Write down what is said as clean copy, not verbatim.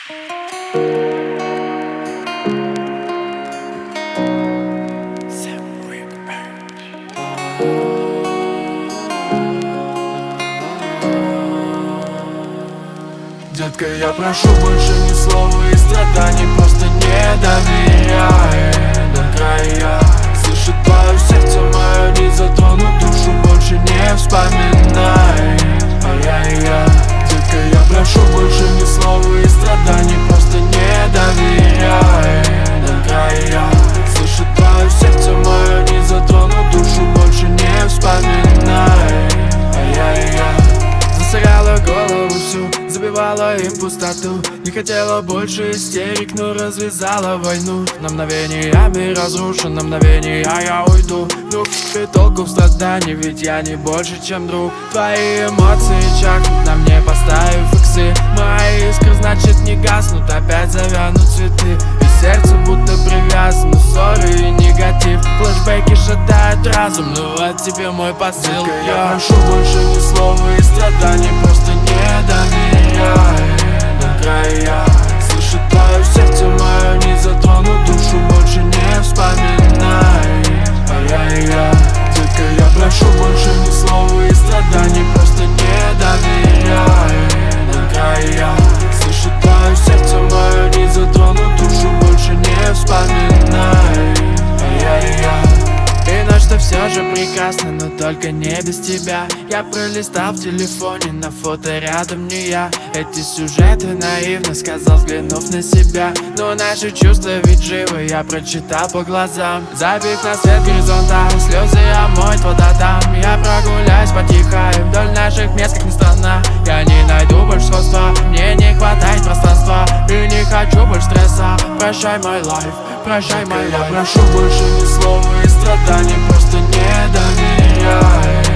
Детка, я прошу больше ни слова и страданий, просто не доверяй до края. Слышит твое сердце мое, не затронут душу, больше не вспоминай. Ай-яй-яй. Детка, я прошу больше ни слова и страданий, просто не доверяй до края. Слышит твое сердце мое, не затронут душу, больше не вспоминай. Ай-яй-яй. Засоряла голову всю, забивала им пустоту. Не хотела больше истерик, но развязала войну. На мгновение мир разрушен, на мгновение я уйду. Ну и толку в страдании, ведь я не больше, чем друг. Твои эмоции чахнут на мне, поставив иксы. Мои искры, значит, не гаснут, опять завянут цветы. И сердце будто привязано, ссоры и негатив. Флэшбэки шатают разум, ну вот тебе мой посыл. Я прошу больше ни слова и страданий, просто не доверяй до края. Слышит твое сердце мое, не затронут душу, больше не вспоминай. Ай-яй-яй. Детка, я прошу больше ни слова и страданий, просто не доверяй до края. Слышит твое сердце мое, не затронут душу, больше не вспоминай. Ай-яй-яй. И ночь-то все же прекрасна, но только не без тебя. Я пролистал в телефоне, на фото рядом не я. Эти сюжеты наивно сказал, взглянув на себя. Но наши чувства ведь живы, я прочитал по глазам. Забив на свет горизонта, слезы омоет вода там. Я прогуляюсь потихаю вдоль наших мест, как ни странно. Я не найду больше сходства, мне не хватает пространства. И не хочу больше стресса, прощай мой лайф, прощай мой лайф. Я прошу больше ни слова и страданий, просто не доверяй